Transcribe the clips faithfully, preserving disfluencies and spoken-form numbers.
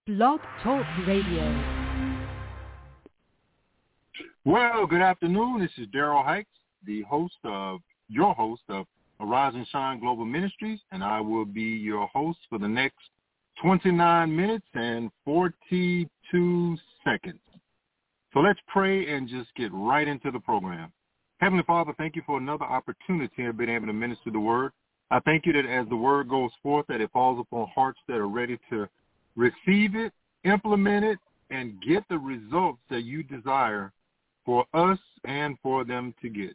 Blog Talk Radio. Well, good afternoon. This is Daryl Hikes, the host of, your host of Arise and Shine Global Ministries, and I will be your host for the next twenty-nine minutes and forty-two seconds. So let's pray and just get right into the program. Heavenly Father, thank you for another opportunity of being able to minister the word. I thank you that as the word goes forth, that it falls upon hearts that are ready to receive it, implement it, and get the results that you desire for us and for them to get.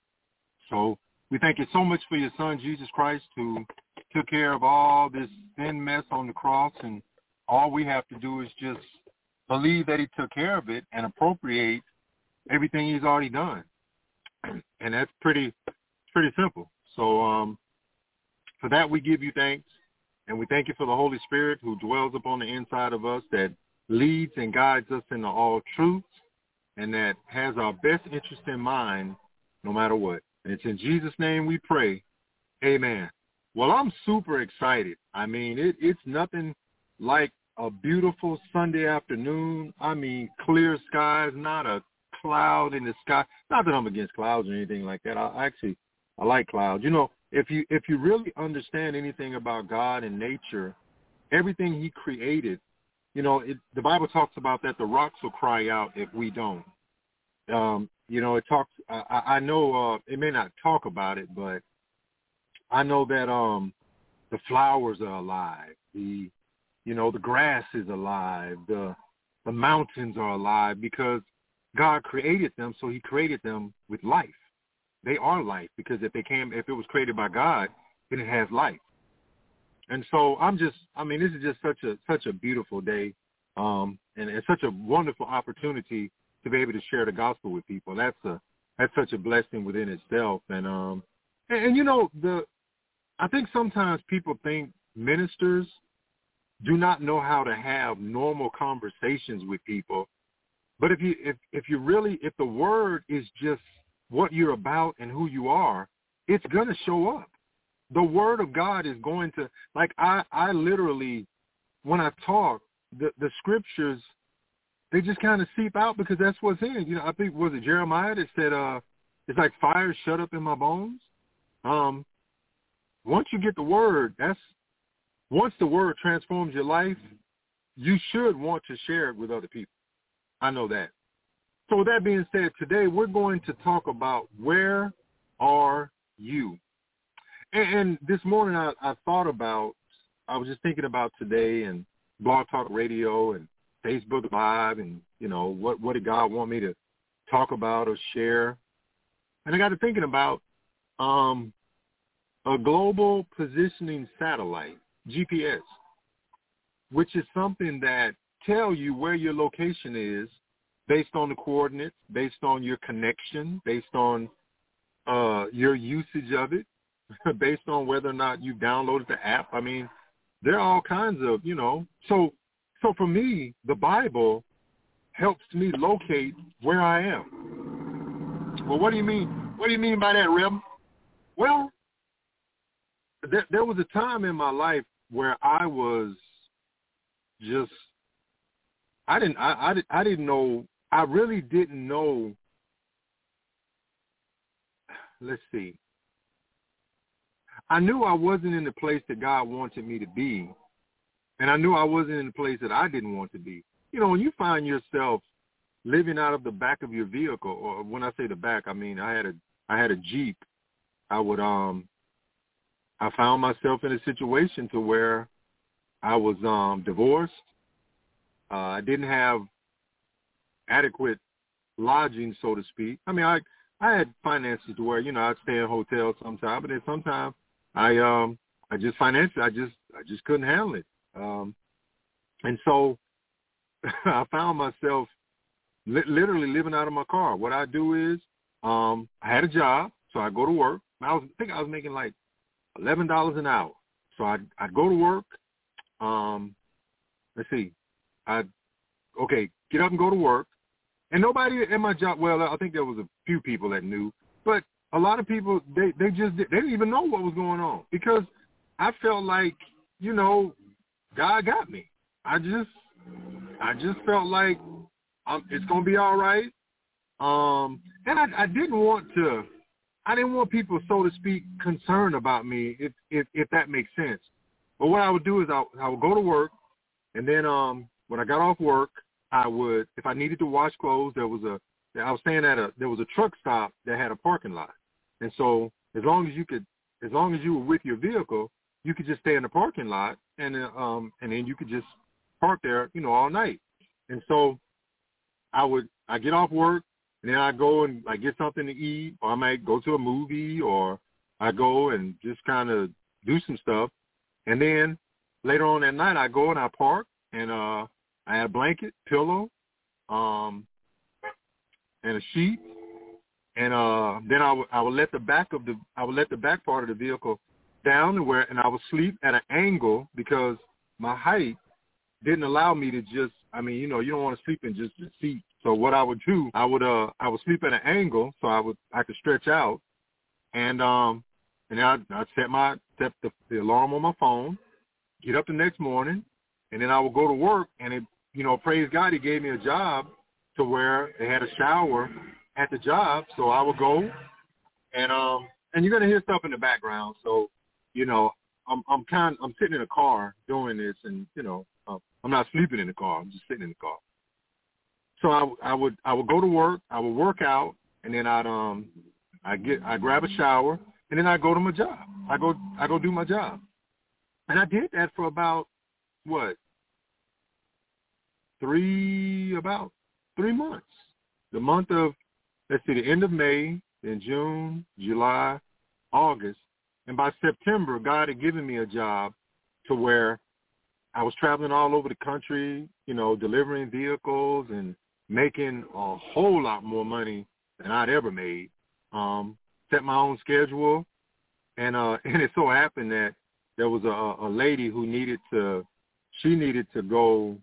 So we thank you so much for your son, Jesus Christ, who took care of all this sin mess on the cross, and all we have to do is just believe that he took care of it and appropriate everything he's already done. And that's pretty pretty simple. So um, for that, we give you thanks, and we thank you for the Holy Spirit who dwells upon the inside of us, that leads and guides us into all truth, and that has our best interest in mind no matter what. And it's in Jesus' name we pray. Amen. Well, I'm super excited. I mean, it, it's nothing like a beautiful Sunday afternoon. I mean, clear skies, not a cloud in the sky. Not that I'm against clouds or anything like that. I actually, I like clouds. You know, if you if you really understand anything about God and nature, everything he created, you know, it, the Bible talks about that the rocks will cry out if we don't. Um, you know, it talks, I, I know uh, it may not talk about it, but I know that um, the flowers are alive. The, you know, the grass is alive. The, the mountains are alive because God created them, so he created them with life. They are life because if they came, if it was created by God, then it has life. And so I'm just, I mean, this is just such a such a beautiful day, um, and it's such a wonderful opportunity to be able to share the gospel with people. That's a that's such a blessing within itself. And um, and, and you know, the I think sometimes people think ministers do not know how to have normal conversations with people. But if you if if you really if the word is just what you're about and who you are, it's gonna show up. The word of God is going to, like, I, I literally, when I talk, the, the scriptures, they just kind of seep out because that's what's in. You know, I think, was it Jeremiah that said, uh, it's like fire shut up in my bones? Um, once you get the word, that's, once the word transforms your life, you should want to share it with other people. I know that. So with that being said, today we're going to talk about where are you? And this morning I, I thought about, I was just thinking about today and Blog Talk Radio and Facebook Live and, you know, what, what did God want me to talk about or share? And I got to thinking about um, a global positioning satellite, G P S, which is something that tell you where your location is based on the coordinates, based on your connection, based on uh, your usage of it, based on whether or not you downloaded the app. I mean, there are all kinds of, you know. So so for me, the Bible helps me locate where I am. Well, what do you mean? What do you mean by that, Reb? Well, there, there was a time in my life where I was just, I didn't, I, I, I didn't know, I really didn't know, let's see. I knew I wasn't in the place that God wanted me to be, and I knew I wasn't in the place that I didn't want to be. You know, when you find yourself living out of the back of your vehicle, or when I say the back, I mean I had a I had a Jeep. I would um I found myself in a situation to where I was um divorced. Uh, I didn't have adequate lodging, so to speak. I mean, I I had finances to where, you know, I'd stay in hotels sometimes, but then sometimes I um I just financially I just I just couldn't handle it. Um, and so I found myself li- literally living out of my car. What I do is um I had a job, so I go to work. I was I think I was making like eleven dollars an hour. So I I go to work. Um, let's see, I okay get up and go to work. And nobody at my job, well, I think there was a few people that knew, but a lot of people, they, they just, they didn't even know what was going on because I felt like, you know, God got me. I just, I just felt like um, it's going to be all right. Um, and I, I didn't want to, I didn't want people, so to speak, concerned about me, if, if, if that makes sense. But what I would do is I, I would go to work, and then um, when I got off work, I would, if I needed to wash clothes, there was a, I was staying at a, there was a truck stop that had a parking lot. And so as long as you could, as long as you were with your vehicle, you could just stay in the parking lot, and um, and then you could just park there, you know, all night. And so I would, I get off work, and then I go and I get something to eat, or I might go to a movie, or I go and just kind of do some stuff. And then later on that night, I go and I park, and uh, I had a blanket, pillow, um, and a sheet, and uh, then I would I would let the back of the I would let the back part of the vehicle down to where, and I would sleep at an angle because my height didn't allow me to just, I mean, you know, you don't want to sleep in just the seat. So what I would do, I would uh I would sleep at an angle so I would I could stretch out, and um and then I'd, I'd set my set the, the alarm on my phone, get up the next morning, and then I would go to work, and it, you know, praise God, he gave me a job to where they had a shower at the job, so I would go, and um and you're gonna hear stuff in the background, so you know I'm I'm kind I'm sitting in a car doing this, and you know uh, I'm not sleeping in the car, I'm just sitting in the car. So I, I would I would go to work, I would work out, and then I'd um I get I grab a shower, and then I go to my job. I go I go do my job, and I did that for about what three about three months. The month of let's see, the end of May, then June, July, August, and by September, God had given me a job to where I was traveling all over the country, you know, delivering vehicles and making a whole lot more money than I'd ever made. Um, set my own schedule, and uh, and it so happened that there was a, a lady who needed to, she needed to go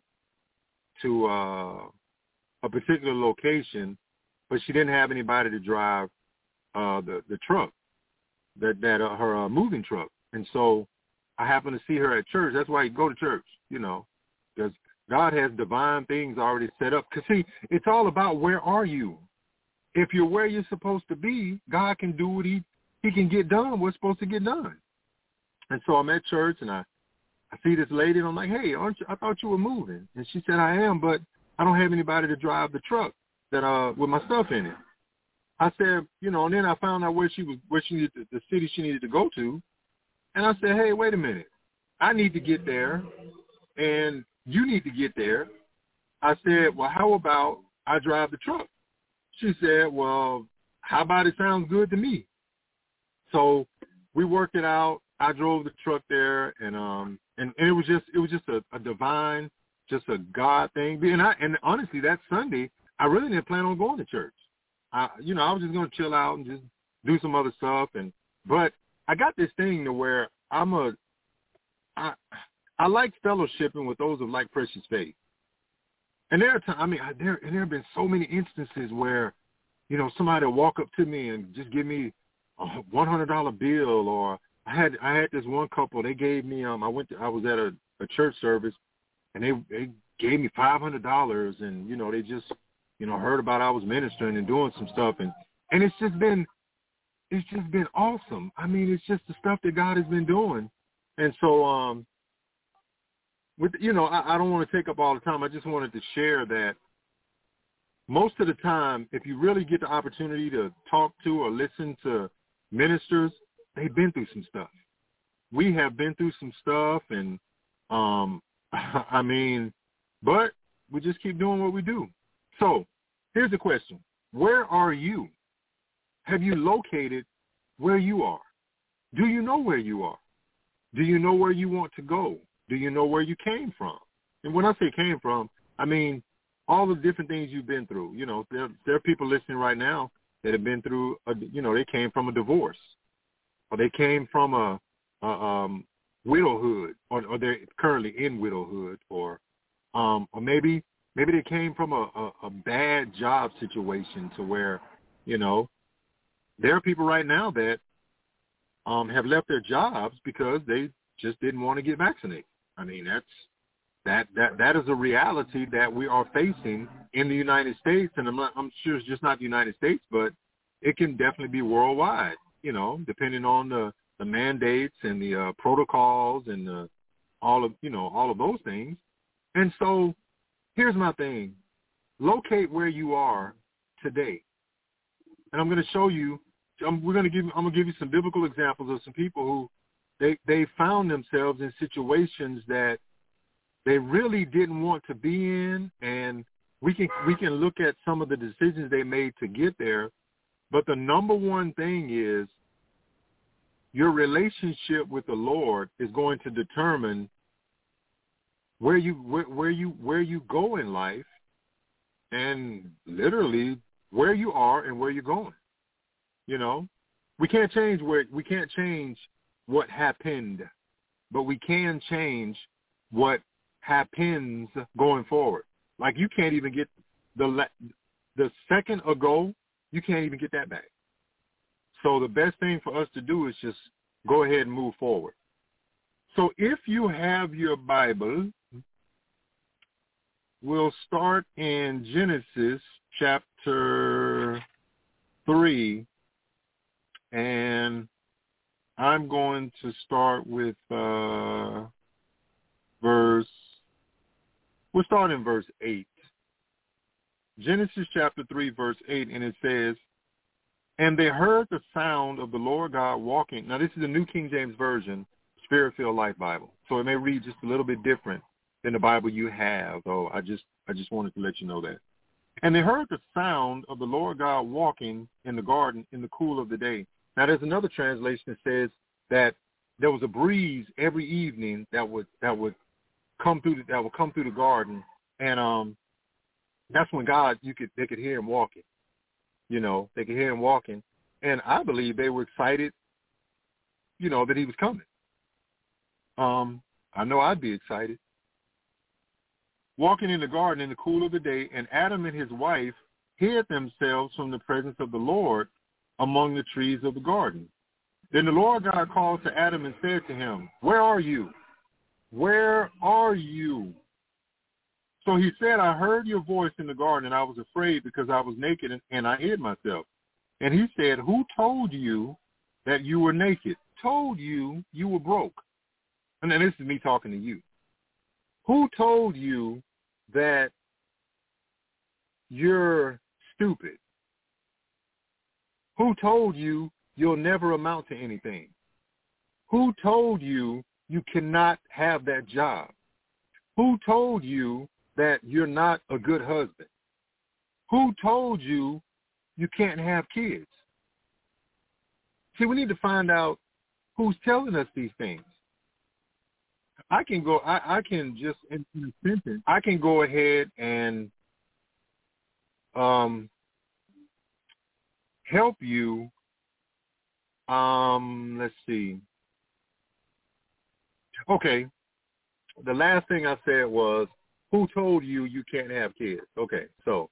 to uh, a particular location, but she didn't have anybody to drive uh, the the truck, that that uh, her uh, moving truck, and so I happened to see her at church. That's why you go to church, you know, because God has divine things already set up. Because, see, it's all about where are you. If you're where you're supposed to be, God can do what he, he can get done what's supposed to get done. And so I'm at church, and I, I see this lady, and I'm like, hey, aren't you, I thought you were moving. And she said, I am, but I don't have anybody to drive the truck that uh with my stuff in it. I said, you know, and then I found out where she was, where she needed to, the city she needed to go to. And I said, hey, wait a minute. I need to get there, and you need to get there. I said, well, how about I drive the truck? She said, well, how about it sounds good to me? So we worked it out. I drove the truck there, and um, and, and it was just it was just a, a divine, just a God thing. And I and honestly, that Sunday, I really didn't plan on going to church. I, you know, I was just going to chill out and just do some other stuff, and but I got this thing to where I'm a, I, I like fellowshipping with those of like precious faith. And there are times, I mean, I, there, and there have been so many instances where, you know, somebody will walk up to me and just give me a one hundred dollar bill, or I had, I had this one couple, they gave me, um, I went to, I was at a, a church service, and they, they gave me five hundred dollars, and, you know, they just, you know, heard about I was ministering and doing some stuff, and, and it's just been, it's just been awesome. I mean, it's just the stuff that God has been doing. And so, um, with, you know, I, I don't want to take up all the time. I just wanted to share that most of the time, if you really get the opportunity to talk to or listen to ministers, they've been through some stuff. We have been through some stuff, and, um, I mean, but we just keep doing what we do. So here's the question. Where are you? Have you located where you are? Do you know where you are? Do you know where you want to go? Do you know where you came from? And when I say came from, I mean all the different things you've been through. You know, there, there are people listening right now that have been through, a, you know, they came from a divorce, or they came from a, a um, widowhood, or, or they're currently in widowhood, or um, or maybe maybe they came from a, a, a bad job situation to where, you know, there are people right now that um, have left their jobs because they just didn't want to get vaccinated. I mean, that's that, that, that is a reality that we are facing in the United States, and I'm, not, I'm sure it's just not the United States, but it can definitely be worldwide, you know, depending on the, the mandates and the uh, protocols and the, all of, you know, all of those things. And so here's my thing. Locate where you are today. And I'm going to show you, I'm, we're going to give, I'm going to give you some biblical examples of some people who they, they found themselves in situations that they really didn't want to be in, and we can we can look at some of the decisions they made to get there. But the number one thing is your relationship with the Lord is going to determine where you where, where you where you go in life, and literally where you are and where you're going. You know, we can't change where we can't change what happened, but we can change what happens going forward. Like you can't even get the the second ago, you can't even get that back. So the best thing for us to do is just go ahead and move forward. So if you have your Bible, we'll start in Genesis chapter three, and I'm going to start with uh, verse, we'll start in verse eight. Genesis chapter three, verse eight, and it says, and they heard the sound of the Lord God walking. Now, this is the New King James Version, Spirit-Filled Life Bible. So it may read just a little bit different than the Bible you have, though I just I just wanted to let you know that. And they heard the sound of the Lord God walking in the garden in the cool of the day. Now, there's another translation that says that there was a breeze every evening that would that would come through the, that would come through the garden, and um, that's when God you could they could hear him walking. You know, they could hear him walking, and I believe they were excited, you know, that he was coming. Um, I know I'd be excited. Walking in the garden in the cool of the day, and Adam and his wife hid themselves from the presence of the Lord among the trees of the garden. Then the Lord God called to Adam and said to him, where are you? Where are you? So he said, I heard your voice in the garden, and I was afraid because I was naked, and, and I hid myself. And he said, who told you that you were naked? Told you you were broke? And then this is me talking to you. Who told you that you're stupid? Who told you you'll never amount to anything? Who told you you cannot have that job? Who told you that you're not a good husband? Who told you you can't have kids? See, we need to find out who's telling us these things. I can go, I, I can just, in, in a sentence, I can go ahead and um, help you. Um, let's see. Okay. The last thing I said was, who told you you can't have kids? Okay, so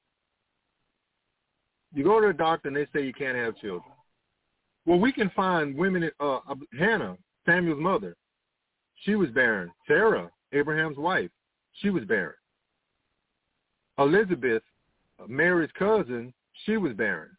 you go to the doctor and they say you can't have children. Well, we can find women, uh, Hannah, Samuel's mother, she was barren. Sarah, Abraham's wife, she was barren. Elizabeth, Mary's cousin, she was barren.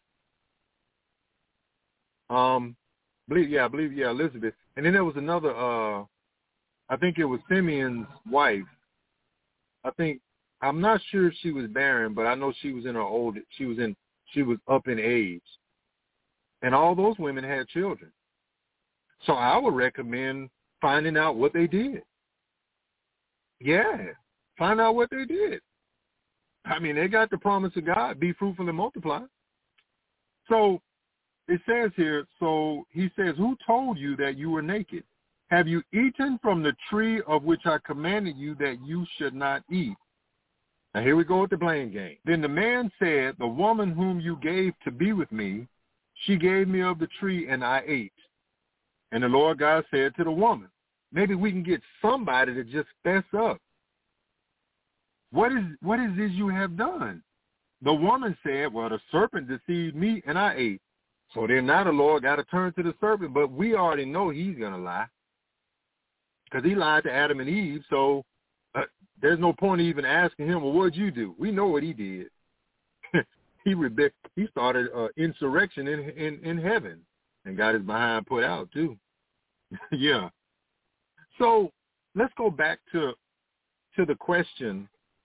Um, believe, yeah, I believe, yeah, Elizabeth. And then there was another, uh, I think it was Simeon's wife. I think, I'm not sure if she was barren, but I know she was in her old, she was in, she was up in age. And all those women had children. So I would recommend finding out what they did. Yeah, find out what they did. I mean, they got the promise of God, be fruitful and multiply. So it says here, so he says, who told you that you were naked? Have you eaten from the tree of which I commanded you that you should not eat? Now here we go with the blame game. Then the man said, the woman whom you gave to be with me, she gave me of the tree and I ate. And the Lord God said to the woman, maybe we can get somebody to just fess up. What is what is this you have done? The woman said, well, the serpent deceived me and I ate. So then now the Lord got to turn to the serpent, but we already know he's going to lie because he lied to Adam and Eve. So uh, there's no point in even asking him, well, what'd you do? We know what he did. he rebe- he started uh, insurrection in, in, in heaven and got his behind put out too. Yeah. So let's go back to to the question,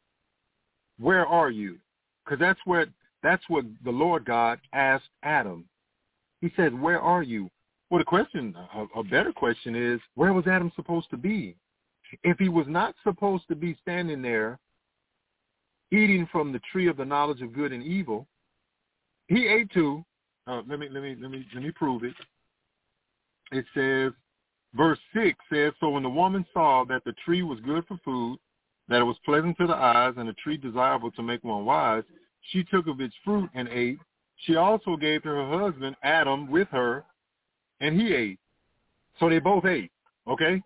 where are you? Because that's where that's what the Lord God asked Adam. He says, where are you? Well, the question, a, a better question is, where was Adam supposed to be? If he was not supposed to be standing there eating from the tree of the knowledge of good and evil, he ate too. Uh, let me let me let me let me prove it. It says, verse six says, so when the woman saw that the tree was good for food, that it was pleasant to the eyes, and a tree desirable to make one wise, she took of its fruit and ate. She also gave to her husband Adam with her, and he ate. So they both ate. Okay.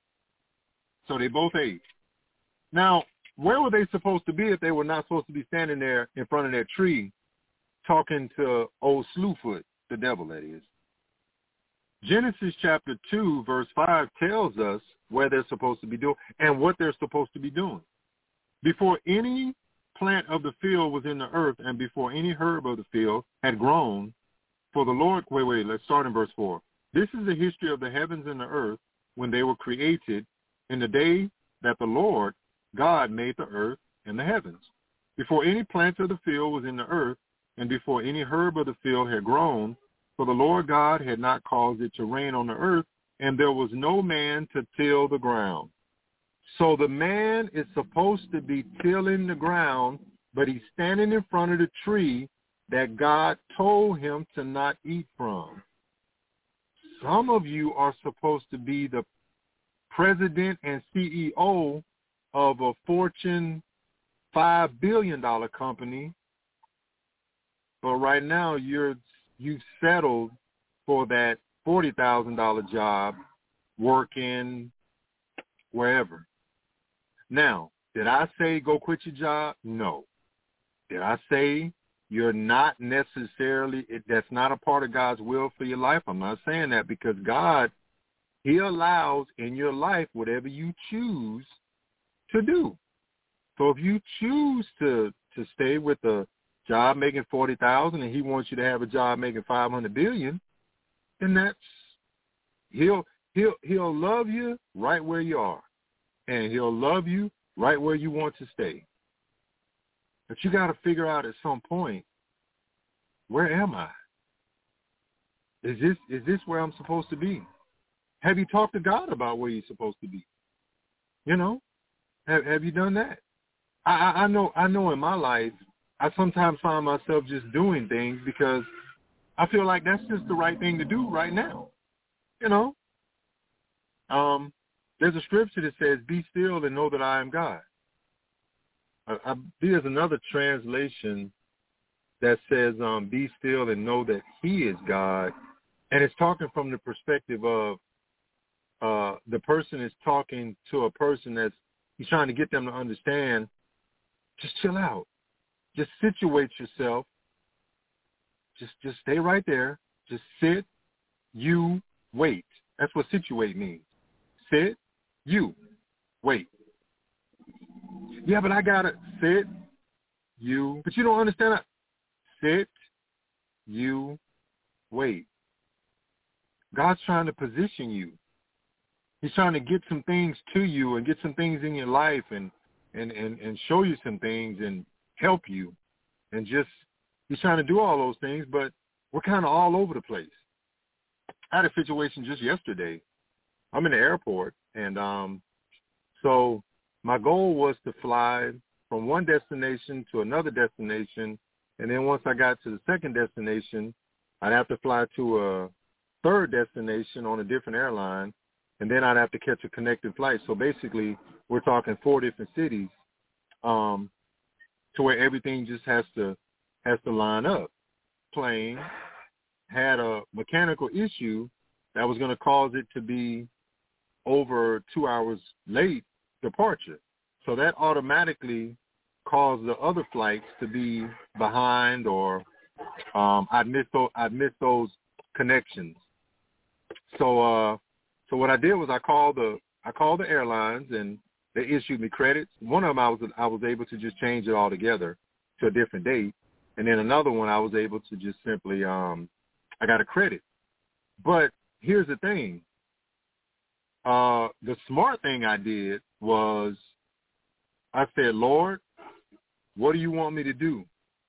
So they both ate. Now, where were they supposed to be if they were not supposed to be standing there in front of that tree talking to old Slewfoot, the devil, that is? Genesis chapter two, verse five tells us where they're supposed to be doing and what they're supposed to be doing. Before any plant of the field was in the earth and before any herb of the field had grown, for the Lord, wait, wait, let's start in verse four. This is the history of the heavens and the earth when they were created, in the day that the Lord God made the earth and the heavens. Before any plant of the field was in the earth, and before any herb of the field had grown, for the Lord God had not caused it to rain on the earth, and there was no man to till the ground. So the man is supposed to be tilling the ground, but he's standing in front of the tree that God told him to not eat from. Some of you are supposed to be the president and C E O of a Fortune five billion dollars company, but right now you're you've settled for that forty thousand dollars job working wherever. Now, did I say go quit your job? No. Did I say you're not necessarily, it, that's not a part of God's will for your life? I'm not saying that, because God, he allows in your life whatever you choose to do. So if you choose to, to stay with a job making forty thousand and he wants you to have a job making five hundred billion, then that's, he'll, he'll, he'll love you right where you are. And he'll love you right where you want to stay. But you got to figure out at some point, where am I? Is this is this where I'm supposed to be? Have you talked to God about where you're supposed to be? You know, have have you done that? I, I, I know I know in my life, I sometimes find myself just doing things because I feel like that's just the right thing to do right now. You know, um, there's a scripture that says, "Be still and know that I am God." I, I, there's another translation that says, um, "Be still and know that He is God," and it's talking from the perspective of uh, the person is talking to a person that's he's trying to get them to understand. Just chill out. Just situate yourself. Just just stay right there. Just sit. You wait. That's what situate means. Sit. You wait. Yeah, but I gotta sit. You. But you don't understand that. Sit. You wait. God's trying to position you. He's trying to get some things to you and get some things in your life and and, and, and show you some things and help you. And just, he's trying to do all those things, but we're kind of all over the place. I had a situation just yesterday. I'm in the airport, and um, so my goal was to fly from one destination to another destination, and then once I got to the second destination, I'd have to fly to a third destination on a different airline, and then I'd have to catch a connecting flight. So basically, we're talking four different cities, um, to where everything just has to has to line up. Plane had a mechanical issue that was going to cause it to be over two hours late departure. So that automatically caused the other flights to be behind, or um, I'd miss those, I'd miss those connections. So uh, so what I did was I called the I called the airlines, and They issued me credits. One of them I was I was able to just change it all together to a different date, and then another one I was able to just simply um, I got a credit. But here's the thing. Uh, the smart thing I did was I said, Lord, what do you want me to do?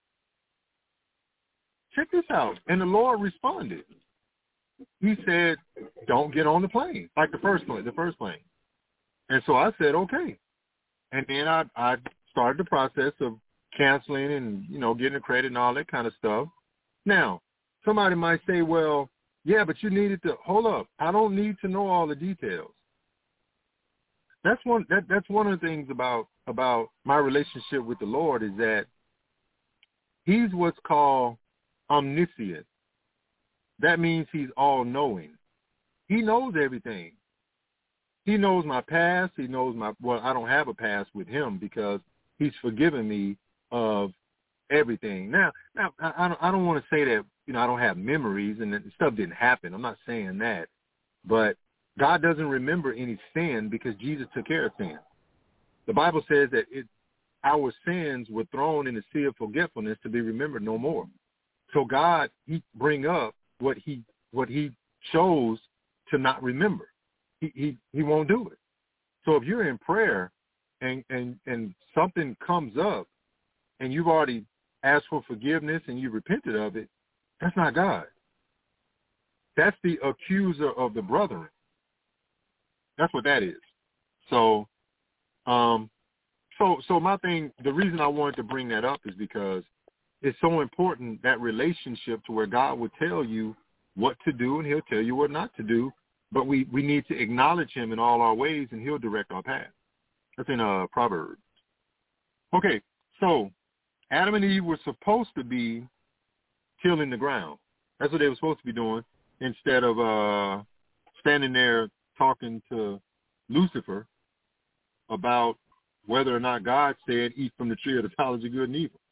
Check this out. And the Lord responded. He said, don't get on the plane, like the first plane, the first plane. And so I said, okay. And then I, I started the process of canceling and, you know, getting a credit and all that kind of stuff. Now, somebody might say, well, yeah, but you needed to, hold up. I don't need to know all the details. That's one, that, that's one of the things about, about my relationship with the Lord is that he's what's called omniscient. That means he's all-knowing. He knows everything. He knows my past. He knows my, well, I don't have a past with him because he's forgiven me of everything. Now, now I, I don't, I don't want to say that, you know, I don't have memories and that stuff didn't happen. I'm not saying that. But God doesn't remember any sin because Jesus took care of sin. The Bible says that it, our sins were thrown in the sea of forgetfulness to be remembered no more. So God, he bring up what he what he chose to not remember. He he he won't do it. So if you're in prayer and and and something comes up and you've already asked for forgiveness and you repented of it, that's not God. That's the accuser of the brethren. That's what that is. So um so so my thing, the reason I wanted to bring that up is because it's so important, that relationship to where God will tell you what to do and he'll tell you what not to do. But we, we need to acknowledge him in all our ways and he'll direct our path. That's in uh, Proverbs. Okay, so Adam and Eve were supposed to be tilling the ground. That's what they were supposed to be doing instead of uh, standing there talking to Lucifer about whether or not God said eat from the tree of the knowledge of good and evil.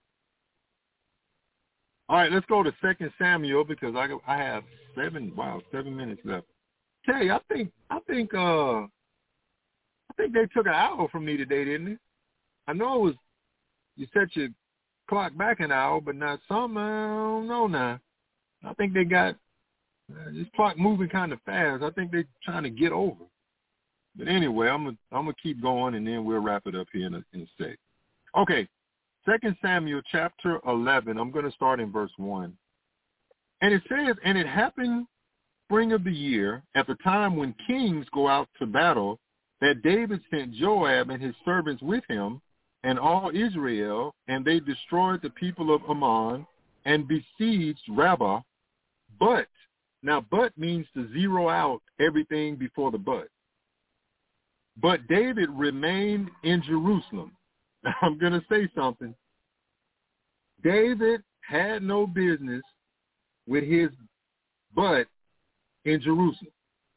All right, let's go to Second Samuel because I I have seven wow seven minutes left. Tell you, I think I think uh I think they took an hour from me today, didn't they? I know it was you set your clock back an hour, but not some. I don't know now. I think they got uh, this clock moving kind of fast. I think they're trying to get over. But anyway, I'm gonna I'm gonna keep going and then we'll wrap it up here in a, in a sec. Okay. Second Samuel chapter eleven, I'm going to start in verse one. And it says, and it happened spring of the year, at the time when kings go out to battle, that David sent Joab and his servants with him and all Israel, and they destroyed the people of Ammon and besieged Rabbah. But, now but means to zero out everything before the but. But David remained in Jerusalem. I'm going to say something. David had no business with his butt in Jerusalem.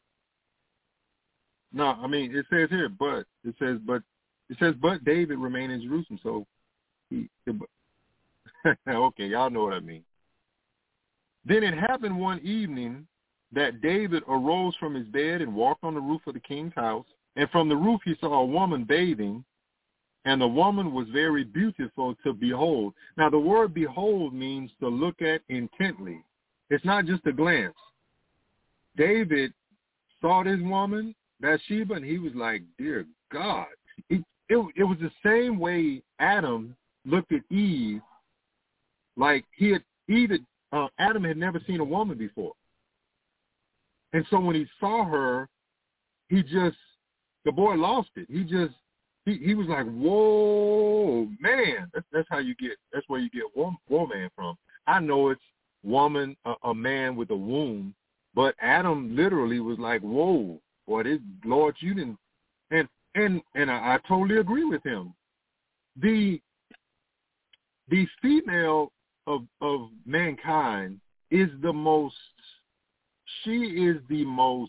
No, I mean, it says here, but, it says, but, it says, but David remained in Jerusalem. So, he, okay, y'all know what I mean. Then it happened one evening that David arose from his bed and walked on the roof of the king's house. And from the roof he saw a woman bathing. And the woman was very beautiful to behold. Now, the word behold means to look at intently. It's not just a glance. David saw this woman, Bathsheba, and he was like, dear God. It, it, it was the same way Adam looked at Eve, like he had, Eve had, uh, Adam had never seen a woman before. And so when he saw her, he just, the boy lost it. He just, He he was like, whoa, man. That's that's how you get. That's where you get woman, woman from. I know it's woman, a, a man with a womb, but Adam literally was like, whoa, boy, this Lord, you didn't. And and and I, I totally agree with him. The the female of of mankind is the most. She is the most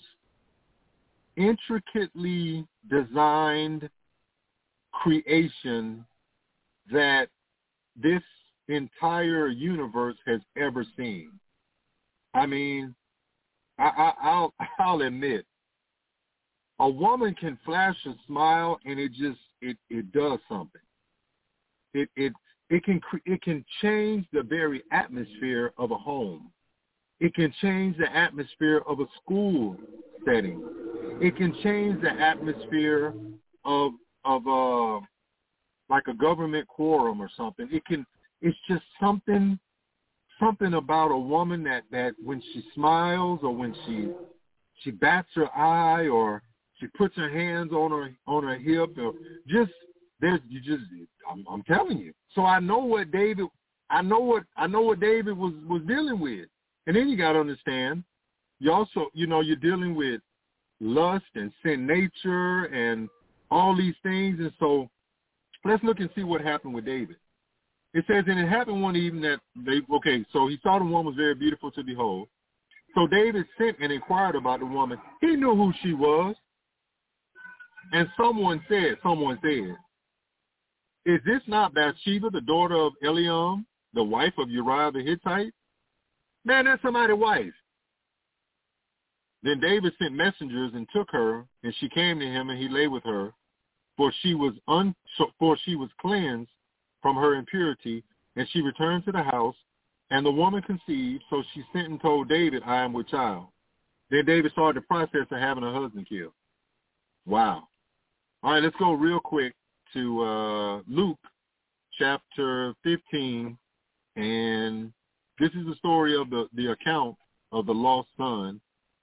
intricately designed creation that this entire universe has ever seen. I mean, I, I, I'll, I'll admit, A woman can flash a smile and it just it, it does something. It it it can it can change the very atmosphere of a home. It can change the atmosphere of a school setting. It can change the atmosphere of of a like a government quorum or something. It can. It's just something something about a woman that, that when she smiles or when she she bats her eye or she puts her hands on her on her hip or just there's you just I'm, I'm telling you. So I know what David I know what I know what David was, was dealing with. And then you got to understand, you also you know you're dealing with lust and sin nature and all these things. And so let's look and see what happened with David. It says, and it happened one evening that they, okay, so he saw the woman was very beautiful to behold. So David sent and inquired about the woman. He knew who she was. And someone said, someone said, is this not Bathsheba, the daughter of Eliam, the wife of Uriah the Hittite? Man, that's somebody's wife. Then David sent messengers and took her, and she came to him, and he lay with her, for she was un, for she was cleansed from her impurity, and she returned to the house, and the woman conceived, so she sent and told David, I am with child. Then David started the process of having her husband killed. Wow. All right, let's go real quick to uh, Luke chapter fifteen, and this is the story of the, the account of the lost son.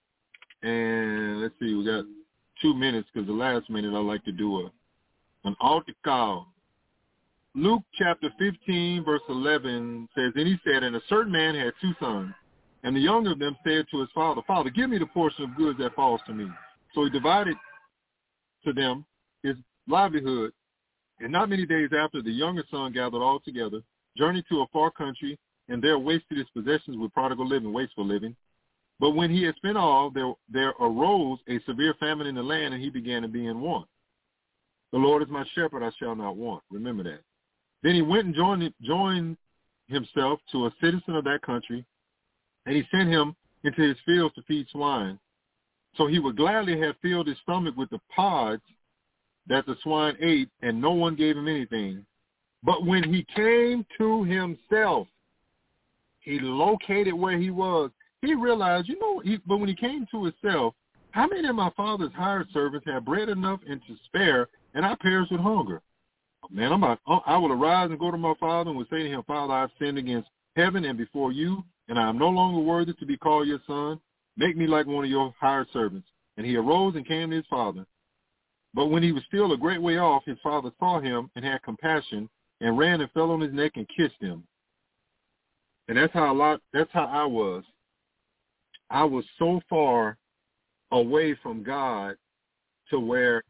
And let's see, we got two minutes because the last minute I like to do a an altar call. Luke chapter fifteen, verse eleven says, and he said, and a certain man had two sons, and the younger of them said to his father, Father, give me the portion of goods that falls to me. So he divided to them his livelihood. And not many days after, the younger son gathered all together, journeyed to a far country, and there wasted his possessions with prodigal living, wasteful living. But when he had spent all, there, there arose a severe famine in the land, and he began to be in want. The Lord is my shepherd, I shall not want. Remember that. Then he went and joined, joined himself to a citizen of that country, and he sent him into his fields to feed swine. So he would gladly have filled his stomach with the pods that the swine ate, and no one gave him anything. But when he came to himself, he located where he was. He realized, you know, he, but when he came to himself, how many of my father's hired servants have bread enough and to spare, and I perish with hunger? Man, I'm about, I will arise and go to my father and will say to him, Father, I have sinned against heaven and before you, and I am no longer worthy to be called your son. Make me like one of your hired servants. And he arose and came to his father. But when he was still a great way off, his father saw him and had compassion and ran and fell on his neck and kissed him. And that's how a lot, that's how I was. I was so far away from God to where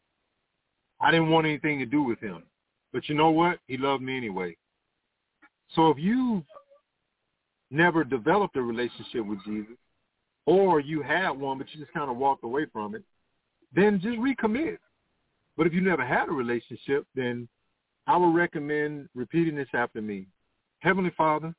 I didn't want anything to do with him. But you know what? He loved me anyway. So if you've never developed a relationship with Jesus, or you had one but you just kind of walked away from it, then just recommit. But if you never had a relationship, then I would recommend repeating this after me. Heavenly Father,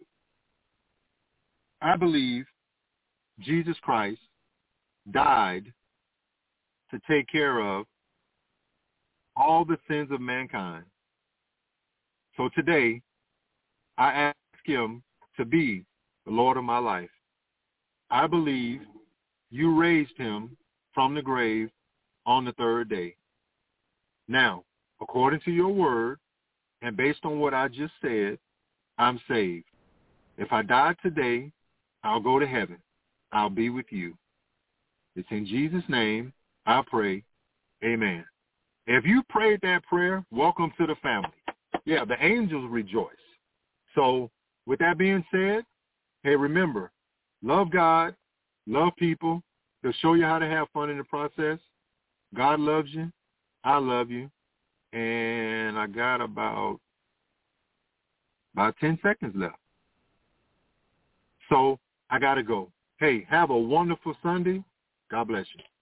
I believe Jesus Christ died to take care of all the sins of mankind. So today, I ask him to be the Lord of my life. I believe you raised him from the grave on the third day. Now, according to your word, and based on what I just said, I'm saved. If I die today, I'll go to heaven. I'll be with you. It's in Jesus' name I pray. Amen. If you prayed that prayer, welcome to the family. Yeah, the angels rejoice. So with that being said, hey, remember, love God, love people. He'll show you how to have fun in the process. God loves you. I love you. And I got about, about ten seconds left. So I got to go. Hey, have a wonderful Sunday. God bless you.